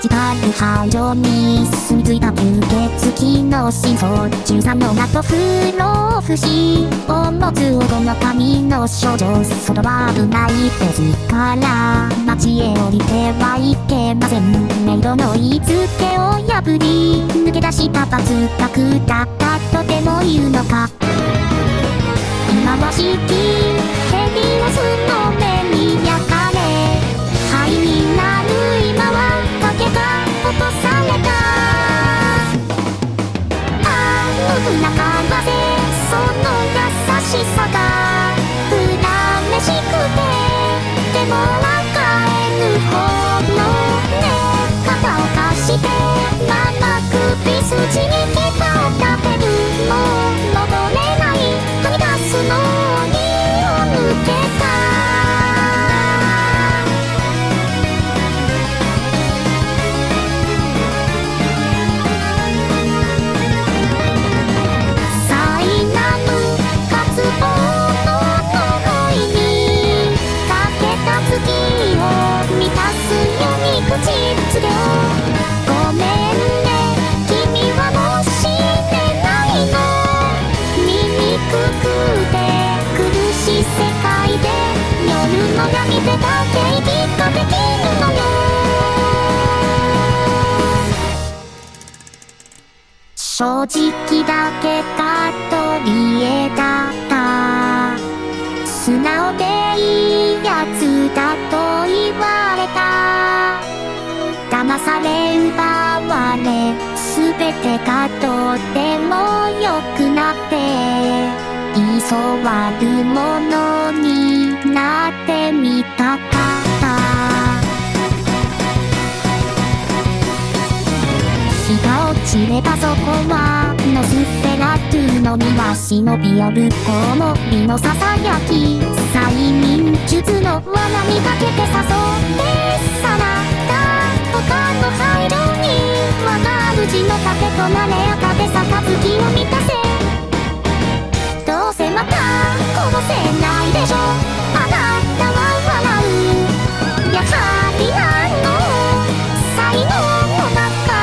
ジカル繁盛に住み着いた吸血鬼の真相。13のナット不老不死を持つ黄金の髪の少女。外は危ないですから街へ降りてはいけません。メイドの言いつけを破り抜け出した罰学だったとでも言うのか。今はしきヘリオスの目に焼かれ灰になる今は影が落とされた。あの不仲風その優しさが恨めしくてでも分かえぬほどね。肩を貸してまた首筋に毛が立てる。もう戻れないはみ出すのにを抜けた。災難渇望の呪いにかけた月を満たすように口つけを。ごめんね君はもう死ねないの。醜くて苦しい世界で夜の闇でだけ息ができるのよ。正直だけが取り柄だった。素直でいいやつだと言われた。騙され奪われ全てがとっても良くなって居座るものになってみたかった。日が落ちればそこはノスフェラトゥの庭忍び寄るコウモリのささやき。催眠術の罠にかけて誘ってさらった他の灰色に我が主の盾となれ赤で杯を満たせ。どうせまた殺せないでしょあなたは笑う。やはりあの才能の中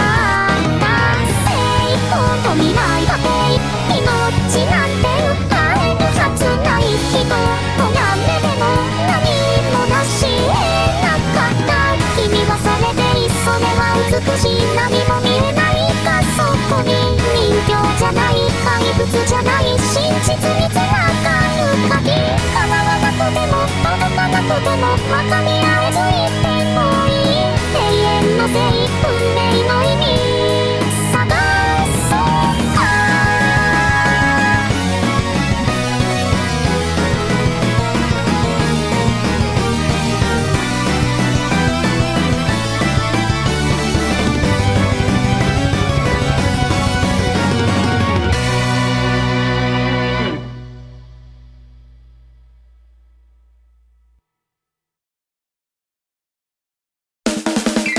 未来だって命なんて奪えるはずない人とやめでも何もなし得なかった。君はそれでいいそれは美しい何も見えないかそこに人形じゃない怪物じゃない真実につながる鍵。叶わなくても届かなくても分かり合